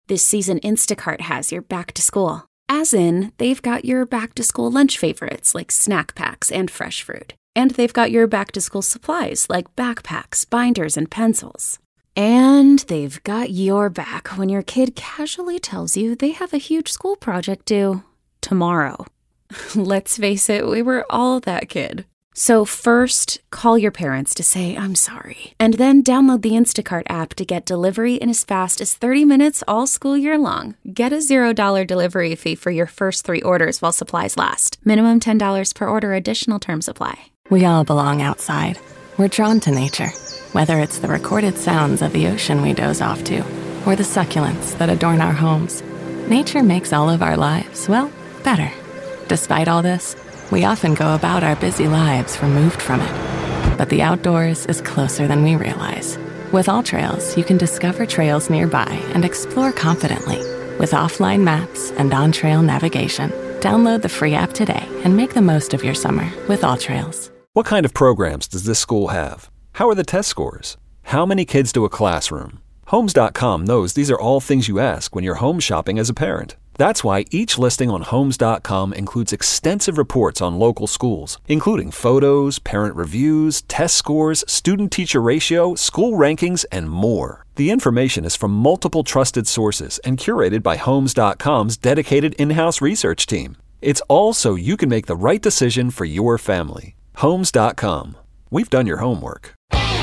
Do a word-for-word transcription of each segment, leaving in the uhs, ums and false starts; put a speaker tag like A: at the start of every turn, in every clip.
A: This season, Instacart has your back to school. As in, they've got your back to school lunch favorites like snack packs and fresh fruit. And they've got your back to school supplies like backpacks, binders, and pencils. And they've got your back when your kid casually tells you they have a huge school project due tomorrow. Let's face it, we were all that kid. So first, call your parents to say, I'm sorry. And then download the Instacart app to get delivery in as fast as thirty minutes all school year long. Get a zero dollar delivery fee for your first three orders while supplies last. Minimum ten dollars per order. Additional terms apply.
B: We all belong outside. We're drawn to nature. Whether it's the recorded sounds of the ocean we doze off to, or the succulents that adorn our homes, nature makes all of our lives, well, better. Despite all this, we often go about our busy lives removed from it. But the outdoors is closer than we realize. With AllTrails, you can discover trails nearby and explore confidently. With offline maps and on-trail navigation, download the free app today and make the most of your summer with AllTrails.
C: What kind of programs does this school have? How are the test scores? How many kids do a classroom? Homes dot com knows these are all things you ask when you're home shopping as a parent. That's why each listing on Homes dot com includes extensive reports on local schools, including photos, parent reviews, test scores, student-teacher ratio, school rankings, and more. The information is from multiple trusted sources and curated by Homes dot com's dedicated in-house research team. It's all so you can make the right decision for your family. Homes dot com. We've done your homework.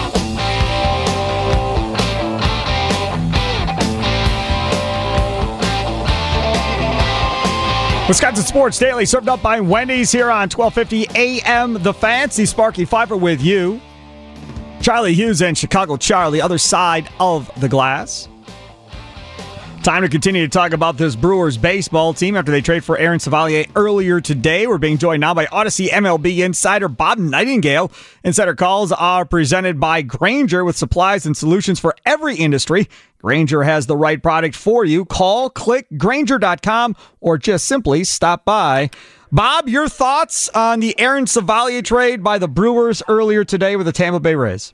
D: Wisconsin Sports Daily, served up by Wendy's here on twelve fifty A M. The Fancy Sparky Pfeiffer with you. Charlie Hughes and Chicago Charlie, other side of the glass. Time to continue to talk about this Brewers baseball team after they trade for Aaron Civalier earlier today. We're being joined now by Odyssey M L B insider Bob Nightingale. Insider calls are presented by Grainger with supplies and solutions for every industry. Grainger has the right product for you. Call, click, Grainger dot com, or just simply stop by. Bob, your thoughts on the Aaron Civalier trade by the Brewers earlier today with the Tampa Bay Rays?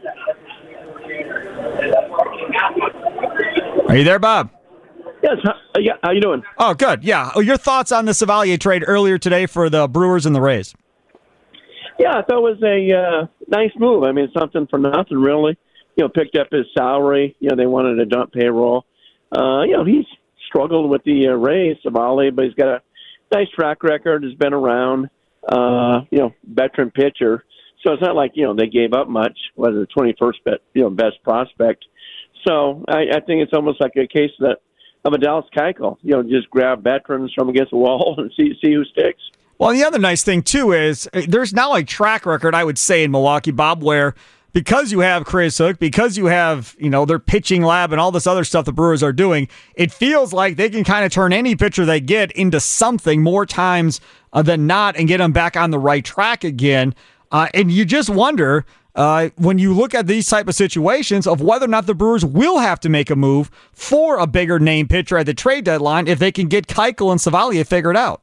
D: Are you there, Bob?
E: Yes. Uh, yeah. How you doing?
D: Oh, good. Yeah. Oh, your thoughts on the Civalier trade earlier today for the Brewers and the Rays?
E: Yeah, I thought it was a uh, nice move. I mean, something for nothing, really. You know, picked up his salary. You know, they wanted to dump payroll. Uh, you know, he's struggled with the uh, Rays, Civalier, but he's got a nice track record. Has been around. Uh, you know, veteran pitcher. So it's not like, you know, they gave up much. Was the twenty-first best, you know, best prospect. So I, I think it's almost like a case that of a Dallas Keuchel. You know, just grab veterans from against the wall and see see who sticks.
D: Well, the other nice thing, too, is there's now a track record, I would say, in Milwaukee, Bob, where because you have Chris Hook, because you have, you know, their pitching lab and all this other stuff the Brewers are doing, it feels like they can kind of turn any pitcher they get into something more times uh, than not and get them back on the right track again. Uh, and you just wonder, uh, when you look at these type of situations, of whether or not the Brewers will have to make a move for a bigger name pitcher at the trade deadline if they can get Keuchel and Civalier figured out.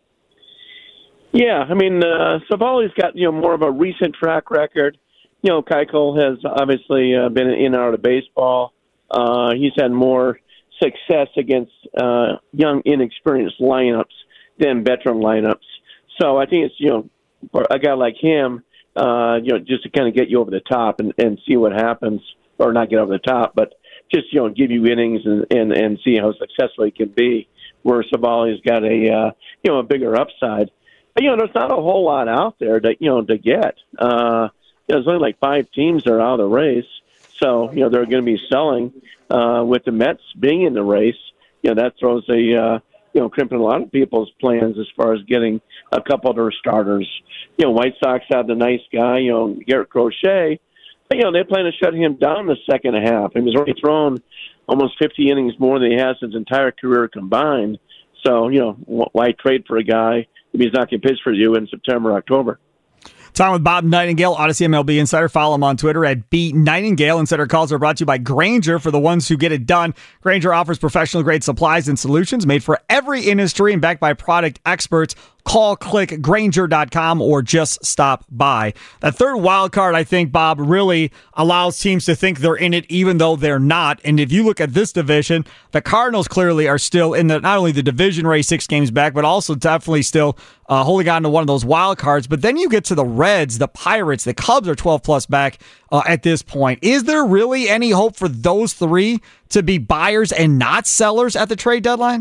E: Yeah, I mean, uh, Savalier's got, you know, more of a recent track record. You know, Keuchel has obviously uh, been in and out of baseball. Uh, he's had more success against uh, young, inexperienced lineups than veteran lineups. So I think it's, you know, for a guy like him, uh, you know, just to kind of get you over the top and, and see what happens, or not get over the top, but just, you know, give you innings and, and, and see how successful he can be, where Savalier's got a, uh, you know, a bigger upside. But, you know, there's not a whole lot out there to, you know, to get. Uh, you know, there's only like five teams that are out of the race. So, you know, they're going to be selling uh, with the Mets being in the race. You know, that throws a, uh, you know, crimping a lot of people's plans as far as getting a couple of their starters. You know, White Sox have the nice guy, you know, Garrett Crochet. But, you know, they plan to shut him down the second half. He was already thrown almost fifty innings more than he has his entire career combined. So, you know, why trade for a guy if he's not going to pitch for you in September, October?
D: Time with Bob Nightingale, Odyssey M L B Insider. Follow him on Twitter at B Nightingale. Insider calls are brought to you by Grainger for the ones who get it done. Grainger offers professional-grade supplies and solutions made for every industry and backed by product experts. call, click, Grainger dot com, or just stop by. That third wild card, I think, Bob, really allows teams to think they're in it even though they're not. And if you look at this division, the Cardinals clearly are still in the not only the division race six games back, but also definitely still uh, holding on to one of those wild cards. But then you get to the Reds, the Pirates, the Cubs are twelve plus back uh, at this point. Is there really any hope for those three to be buyers and not sellers at the trade deadline?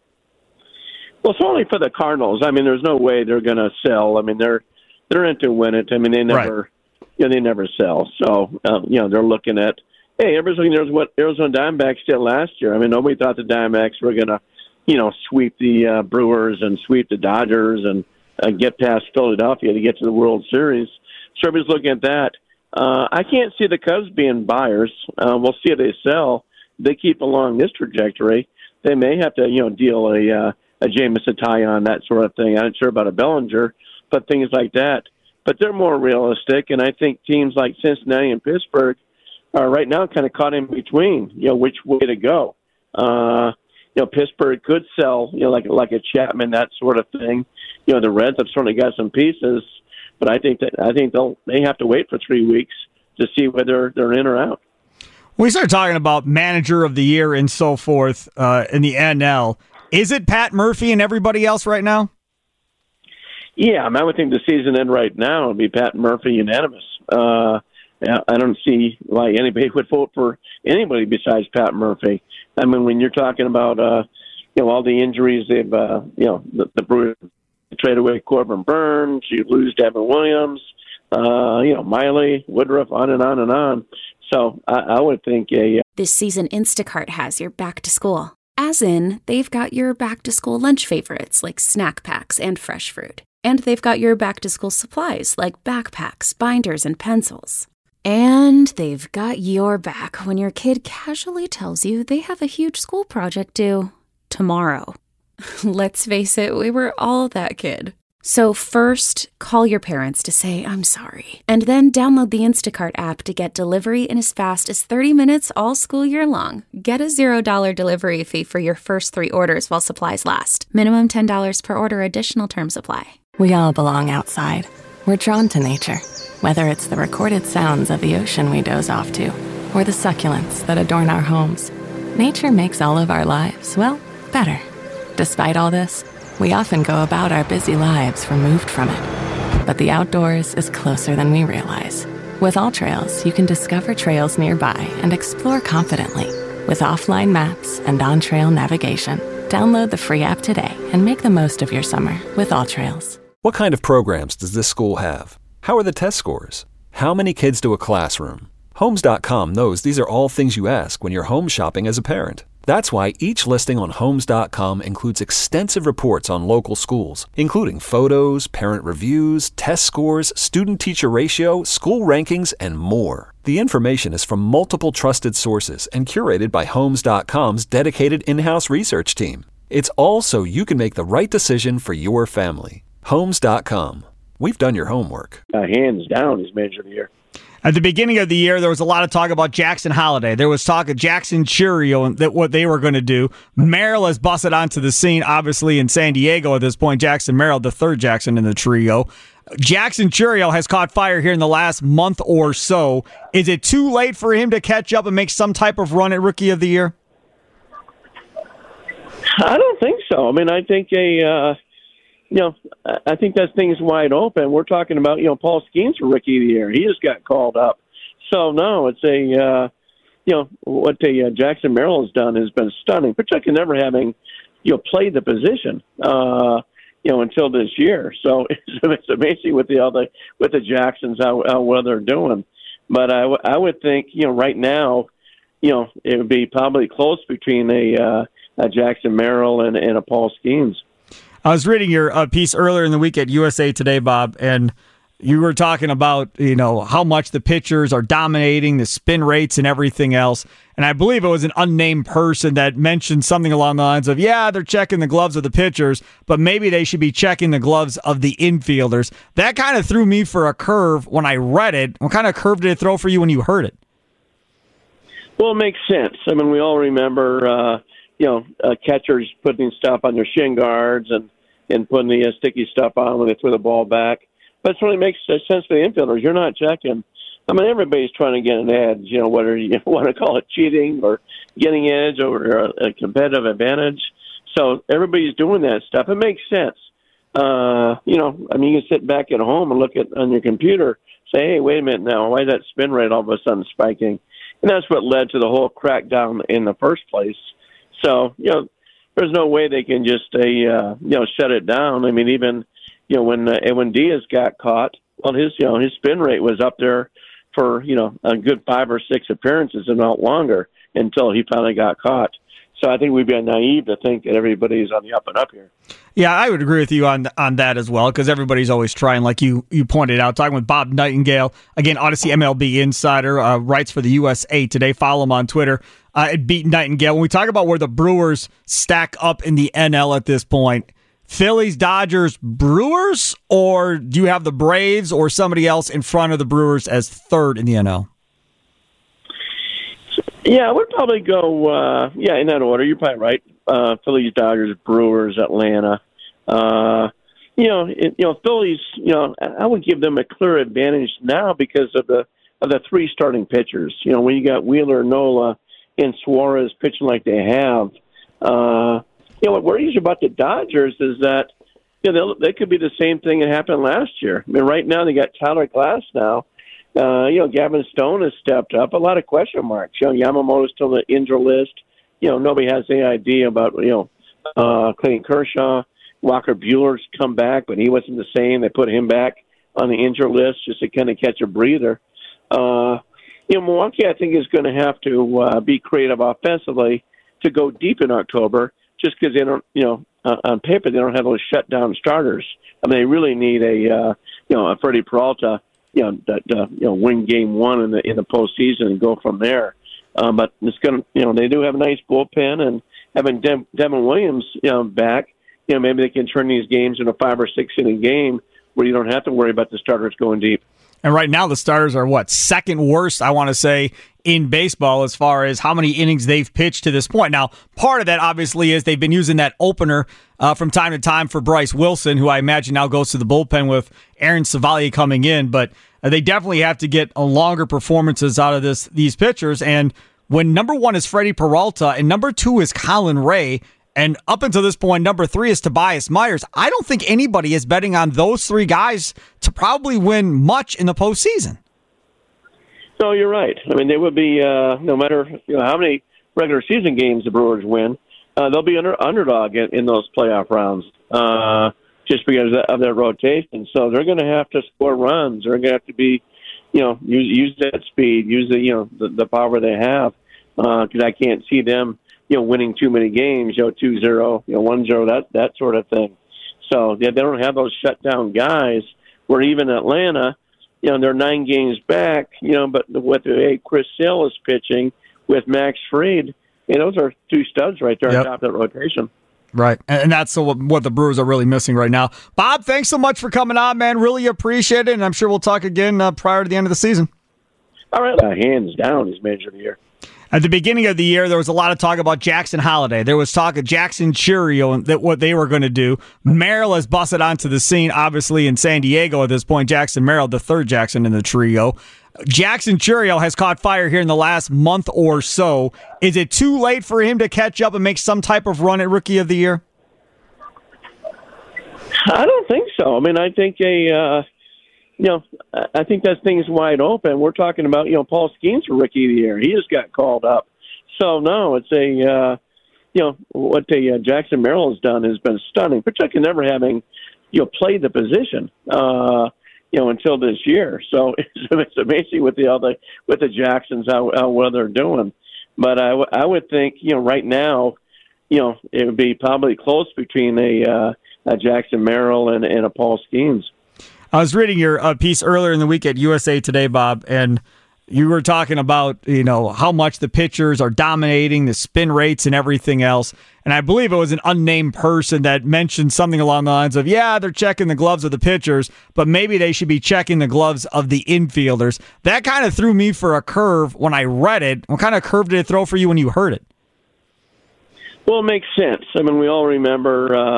E: Well, certainly for the Cardinals. I mean, there's no way they're going to sell. I mean, they're they're in to win it. I mean, they never, right. you know, they never sell. So, um, you know, they're looking at, hey, everybody's looking at what Arizona Diamondbacks did last year. I mean, nobody thought the Diamondbacks were going to, you know, sweep the uh, Brewers and sweep the Dodgers and uh, get past Philadelphia to get to the World Series. So everybody's looking at that. Uh, I can't see the Cubs being buyers. Uh, we'll see if they sell. They keep along this trajectory. They may have to, you know, deal a uh, a Jameson Taillon, that sort of thing. I'm not sure about a Bellinger, but things like that. But they're more realistic, and I think teams like Cincinnati and Pittsburgh are right now kind of caught in between, you know, which way to go. Uh, you know, Pittsburgh could sell, you know, like like a Chapman, that sort of thing. You know, the Reds have certainly got some pieces, but I think that I think they'll they have to wait for three weeks to see whether they're in or out.
D: When we start talking about manager of the year and so forth uh, in the N L, is it Pat Murphy and everybody else right now?
E: Yeah, I mean, I would think the season end right now would be Pat Murphy unanimous. Uh, I don't see why anybody would vote for anybody besides Pat Murphy. I mean, when you're talking about uh, you know all the injuries they've uh, you know the, the Brewers trade away Corbin Burns, you lose Devin Williams, uh, you know Miley, Woodruff, on and on and on. So I, I would think a. Uh,
A: this season, Instacart has your back to school. As in, they've got your back-to-school lunch favorites like snack packs and fresh fruit. And they've got your back-to-school supplies like backpacks, binders, and pencils. And they've got your back when your kid casually tells you they have a huge school project due tomorrow. Let's face it, we were all that kid. So first, call your parents to say, I'm sorry. And then download the Instacart app to get delivery in as fast as thirty minutes all school year long. Get a zero dollars delivery fee for your first three orders while supplies last. Minimum ten dollars per order. Additional terms apply.
B: We all belong outside. We're drawn to nature. Whether it's the recorded sounds of the ocean we doze off to, or the succulents that adorn our homes, nature makes all of our lives, well, better. Despite all this, we often go about our busy lives removed from it. But the outdoors is closer than we realize. With AllTrails, you can discover trails nearby and explore confidently. With offline maps and on-trail navigation, download the free app today and make the most of your summer with AllTrails.
C: What kind of programs does this school have? How are the test scores? How many kids do a classroom? Homes dot com knows these are all things you ask when you're home shopping as a parent. That's why each listing on Homes dot com includes extensive reports on local schools, including photos, parent reviews, test scores, student-teacher ratio, school rankings, and more. The information is from multiple trusted sources and curated by Homes dot com's dedicated in-house research team. It's all so you can make the right decision for your family. Homes dot com. We've done your homework.
E: Uh, hands down, he's manager of the year.
D: At the beginning of the year, there was a lot of talk about Jackson Holiday. There was talk of Jackson Chourio and that what they were going to do. Merrill has busted onto the scene, obviously, in San Diego at this point. Jackson Merrill, the third Jackson in the trio. Jackson Chourio has caught fire here in the last month or so. Is it too late for him to catch up and make some type of run at Rookie of the Year?
E: I don't think so. I mean, I think a... Uh... You know, I think that thing's wide open. We're talking about, you know, Paul Skeens for Rookie of the Year. He just got called up. So, no, it's a, uh, you know, what the uh, Jackson Merrill has done has been stunning, particularly never having, you know, played the position, uh, you know, until this year. So it's, it's amazing with the other, with the Jacksons, how, how well they're doing. But I, w- I would think, you know, right now, you know, it would be probably close between a, uh, a Jackson Merrill and, and a Paul Skeens.
D: I was reading your uh, piece earlier in the week at U S A Today, Bob, and you were talking about, you know, how much the pitchers are dominating, the spin rates and everything else. And I believe it was an unnamed person that mentioned something along the lines of, yeah, they're checking the gloves of the pitchers, but maybe they should be checking the gloves of the infielders. That kind of threw me for a curve when I read it. What kind of curve did it throw for you when you heard it?
E: Well, it makes sense. I mean, we all remember, uh, you know, uh, catchers putting stuff on their shin guards and, and putting the uh, sticky stuff on when they throw the ball back. But it certainly makes sense for the infielders. You're not checking. I mean, everybody's trying to get an edge, you know, whether you want to call it cheating or getting edge over a, a competitive advantage. So everybody's doing that stuff. It makes sense. Uh, you know, I mean, you can sit back at home and look at on your computer, say, hey, wait a minute now, why is that spin rate all of a sudden spiking? And that's what led to the whole crackdown in the first place. So, you know, there's no way they can just, uh, you know, shut it down. I mean, even, you know, when uh, when Diaz got caught, well, his, you know, his spin rate was up there for, you know, a good five or six appearances and not longer until he finally got caught. So I think we'd be naive to think that everybody's on the up and up here.
D: Yeah, I would agree with you on on that as well, because everybody's always trying, like you you pointed out. Talking with Bob Nightingale, again, Odyssey M L B insider, uh, writes for the U S A Today. Follow him on Twitter uh, at Beat Nightingale. When we talk about where the Brewers stack up in the N L at this point, Phillies, Dodgers, Brewers, or do you have the Braves or somebody else in front of the Brewers as third in the N L?
E: Yeah, I would probably go, uh, yeah, in that order. You're probably right. Uh, Phillies, Dodgers, Brewers, Atlanta. Uh, you know, it, you know, Phillies, you know, I would give them a clear advantage now because of the of the three starting pitchers. You know, when you got Wheeler, Nola, and Suarez pitching like they have, uh, you know, what worries you about the Dodgers is that, you know, they could be the same thing that happened last year. I mean, right now they got Tyler Glass now. Uh, you know, Gavin Stone has stepped up. A lot of question marks. You know, Yamamoto's still on the injury list. You know, nobody has any idea about, you know, uh, Clayton Kershaw. Walker Buehler's come back, but he wasn't the same. They put him back on the injury list just to kind of catch a breather. Uh, you know, Milwaukee, I think, is going to have to uh, be creative offensively to go deep in October just because they don't, you know, uh, on paper, they don't have those shutdown starters. I mean, they really need a, uh, you know, a Freddie Peralta, you know, that, uh, you know, win game one in the in the postseason and go from there. Um, but it's going to, you know, they do have a nice bullpen, and having De- Devin Williams, you know, back, you know, maybe they can turn these games into a five or six inning game where you don't have to worry about the starters going deep.
D: And right now, the starters are what, second worst, I want to say, in baseball as far as how many innings they've pitched to this point. Now, part of that obviously is they've been using that opener uh, from time to time for Bryce Wilson, who I imagine now goes to the bullpen with Aaron Savali coming in. But uh, they definitely have to get a longer performances out of this these pitchers. And when number one is Freddie Peralta and number two is Colin Ray, and up until this point, number three is Tobias Myers, I don't think anybody is betting on those three guys to probably win much in the postseason.
E: No, you're right. I mean, they would be, uh, no matter you know, how many regular season games the Brewers win, uh, they'll be under underdog in, in those playoff rounds uh, just because of their rotation. So they're going to have to score runs. They're going to have to be, you know, use, use that speed, use the, you know, the, the power they have because uh, I can't see them, you know, winning too many games, you know, two zero, you know, one zero, that, that sort of thing. So yeah, they don't have those shutdown guys where even Atlanta, you know, they're nine games back, you know, but with hey, Chris Sale is pitching with Max Fried, you know, those are two studs right there yep. on top of that rotation.
D: Right, and that's what the Brewers are really missing right now. Bob, thanks so much for coming on, man. Really appreciate it, and I'm sure we'll talk again uh, prior to the end of the season.
E: All right, uh, hands down, he's manager of the year.
D: At the beginning of the year, there was a lot of talk about Jackson Holiday. There was talk of Jackson Chourio and that what they were going to do. Merrill has busted onto the scene, obviously, in San Diego at this point. Jackson Merrill, the third Jackson in the trio. Jackson Chourio has caught fire here in the last month or so. Is it too late for him to catch up and make some type of run at Rookie of the Year?
E: I don't think so. I mean, I think a... Uh... You know, I think that thing's wide open. We're talking about, you know, Paul Skeens for Rookie of the Year. He just got called up. So, no, it's a, uh, you know, what the uh, Jackson Merrill has done has been stunning, particularly never having, you know, played the position, uh, you know, until this year. So it's, it's amazing with the other, with the Jacksons, how, how well they're doing. But I, w- I would think, you know, right now, you know, it would be probably close between a, uh, a Jackson Merrill and, and a Paul Skeens.
D: I was reading your uh, piece earlier in the week at U S A Today, Bob, and you were talking about, you know, how much the pitchers are dominating, the spin rates and everything else. And I believe it was an unnamed person that mentioned something along the lines of, yeah, they're checking the gloves of the pitchers, but maybe they should be checking the gloves of the infielders. That kind of threw me for a curve when I read it. What kind of curve did it throw for you when you heard it?
E: Well, it makes sense. I mean, we all remember uh,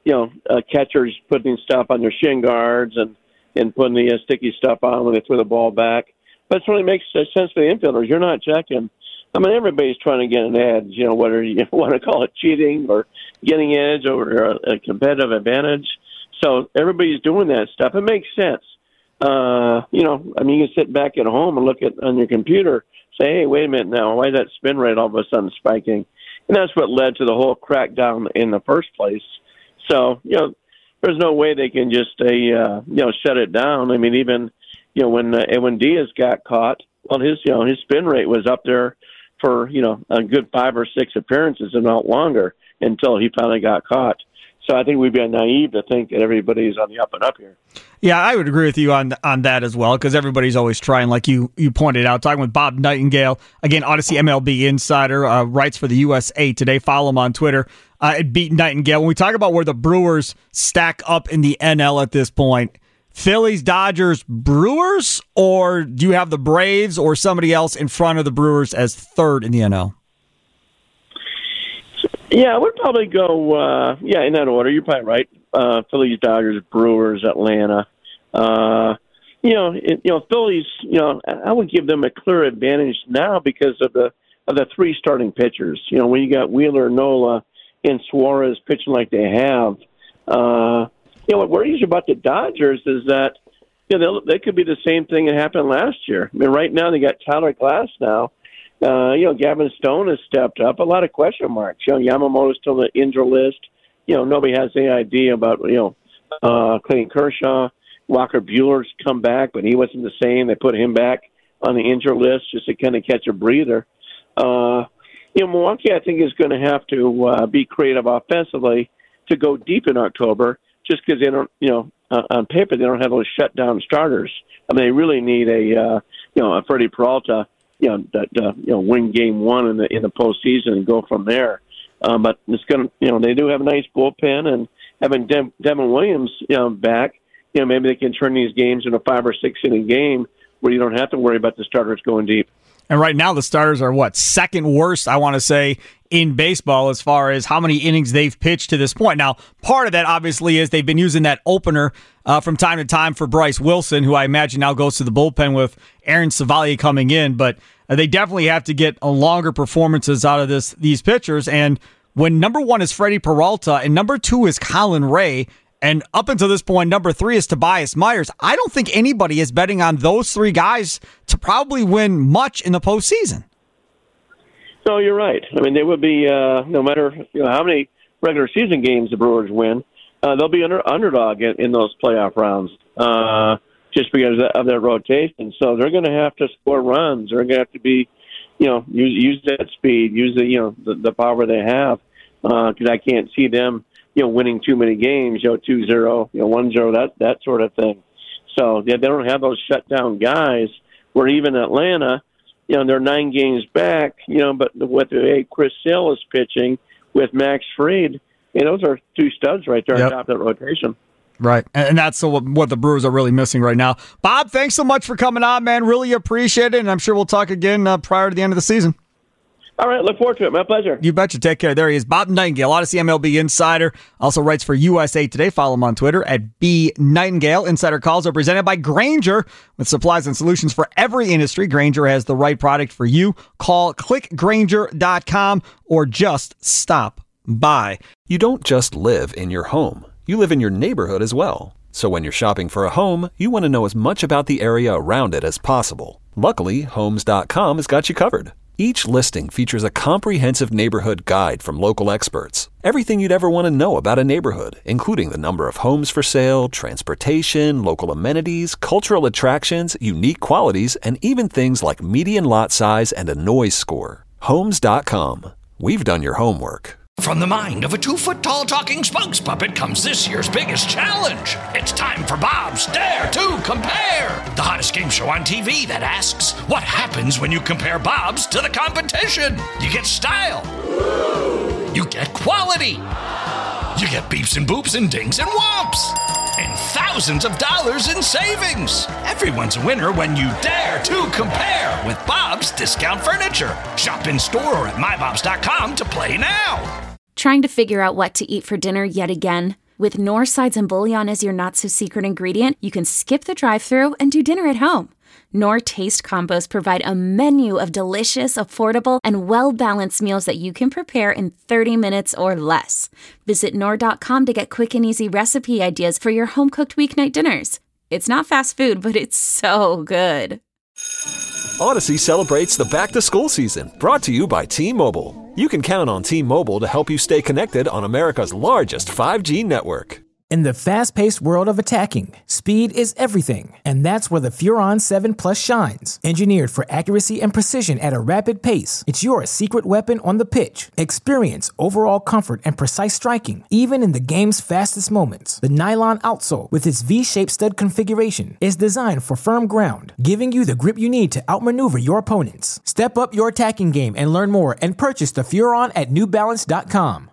E: you know, uh, catchers putting stuff on their shin guards and, and putting the uh, sticky stuff on when they throw the ball back. But it really makes sense for the infielders. You're not checking. I mean, everybody's trying to get an edge, you know, whether you want to call it cheating or getting edge or a, a competitive advantage. So everybody's doing that stuff. It makes sense. Uh, you know, I mean, you can sit back at home and look at on your computer, say, hey, wait a minute now, why is that spin rate all of a sudden spiking? And that's what led to the whole crackdown in the first place. So, you know, there's no way they can just, uh, you know, shut it down. I mean, even, you know, when uh, when Diaz got caught, well, his, you know, his spin rate was up there for, you know, a good five or six appearances and not longer until he finally got caught. So I think we'd be naive to think that everybody's on the up and up here.
D: Yeah, I would agree with you on on that as well, because everybody's always trying, like you you pointed out, talking with Bob Nightingale, again, Odyssey M L B Insider, uh, writes for the U S A Today. Follow him on Twitter uh, at Beat Nightingale. When we talk about where the Brewers stack up in the N L at this point, Phillies, Dodgers, Brewers, or do you have the Braves or somebody else in front of the Brewers as third in the N L?
E: Yeah, I would probably go, uh, yeah, in that order. You're probably right. Uh, Phillies, Dodgers, Brewers, Atlanta. Uh, you know, it, you know, Phillies, you know, I would give them a clear advantage now because of the of the three starting pitchers. You know, when you got Wheeler, Nola, and Suarez pitching like they have, uh, you know, what worries you about the Dodgers is that, you know, they could be the same thing that happened last year. I mean, right now they got Tyler Glass now. Uh, you know, Gavin Stone has stepped up. A lot of question marks. You know, Yamamoto's still on the injury list. You know, nobody has any idea about, you know, uh, Clayton Kershaw. Walker Buehler's come back, but he wasn't the same. They put him back on the injury list just to kind of catch a breather. Uh, you know, Milwaukee, I think, is going to have to uh, be creative offensively to go deep in October just because they don't, you know, uh, on paper, they don't have those shutdown starters. I mean, they really need a, uh, you know, a Freddie Peralta, you know, that, uh, you know, win game one in the in the postseason and go from there. Um, but it's going to, you know, they do have a nice bullpen, and having De- Devin Williams, you know, back, you know, maybe they can turn these games into a five or six inning game where you don't have to worry about the starters going deep.
D: And right now, the starters are what, second worst, I want to say, in baseball as far as how many innings they've pitched to this point. Now, part of that obviously is they've been using that opener uh, from time to time for Bryce Wilson, who I imagine now goes to the bullpen with Aaron Savali coming in. But uh, they definitely have to get a longer performances out of this these pitchers. And when number one is Freddie Peralta and number two is Colin Ray, and up until this point, number three is Tobias Myers, I don't think anybody is betting on those three guys to probably win much in the postseason.
E: No, you're right. I mean, they would be, uh, no matter you know, how many regular season games the Brewers win, uh, they'll be under underdog in, in those playoff rounds uh, just because of their rotation. So they're going to have to score runs. They're going to have to be, you know, use use that speed, use the you know the, the power they have. Because uh, I can't see them, you know, winning too many games, you know, two zero, you know, one zero, that that sort of thing. So yeah, they don't have those shutdown guys. Where even Atlanta, you know, they're nine games back, you know, but with the way Chris Sale is pitching with Max Fried, you know, those are two studs right there yep. on top of that rotation.
D: Right, and that's what the Brewers are really missing right now. Bob, thanks so much for coming on, man. Really appreciate it, and I'm sure we'll talk again uh, prior to the end of the season.
E: All right, look forward to it. My pleasure.
D: You betcha. Take care. There he is, Bob Nightingale, Odyssey M L B Insider. Also writes for U S A Today. Follow him on Twitter at B Nightingale. Insider calls are presented by Grainger. With supplies and solutions for every industry, Grainger has the right product for you. Call click grainger dot com or just stop by.
C: You don't just live in your home. You live in your neighborhood as well. So when you're shopping for a home, you want to know as much about the area around it as possible. Luckily, Homes dot com has got you covered. Each listing features a comprehensive neighborhood guide from local experts. Everything you'd ever want to know about a neighborhood, including the number of homes for sale, transportation, local amenities, cultural attractions, unique qualities, and even things like median lot size and a noise score. Homes dot com. We've done your homework.
F: From the mind of a two-foot-tall talking spokes puppet comes this year's biggest challenge. It's time for Bob's Dare to Compare, the hottest game show on T V that asks, what happens when you compare Bob's to the competition? You get style. You get quality. You get beeps and boops and dings and whomps. And thousands of dollars in savings. Everyone's a winner when you dare to compare with Bob's Discount Furniture. Shop in store or at my bobs dot com to play now.
A: Trying to figure out what to eat for dinner yet again? With Knorr sides and bouillon as your not-so-secret ingredient, you can skip the drive-thru and do dinner at home. Knorr Taste Combos provide a menu of delicious, affordable, and well-balanced meals that you can prepare in thirty minutes or less. Visit Knorr dot com to get quick and easy recipe ideas for your home-cooked weeknight dinners. It's not fast food, but it's so good.
C: Odyssey celebrates the back-to-school season, brought to you by T-Mobile. You can count on T-Mobile to help you stay connected on America's largest five G network.
G: In the fast-paced world of attacking, speed is everything, and that's where the Furon seven Plus shines. Engineered for accuracy and precision at a rapid pace, it's your secret weapon on the pitch. Experience overall comfort and precise striking, even in the game's fastest moments. The nylon outsole, with its V-shaped stud configuration, is designed for firm ground, giving you the grip you need to outmaneuver your opponents. Step up your attacking game and learn more and purchase the Furon at New Balance dot com.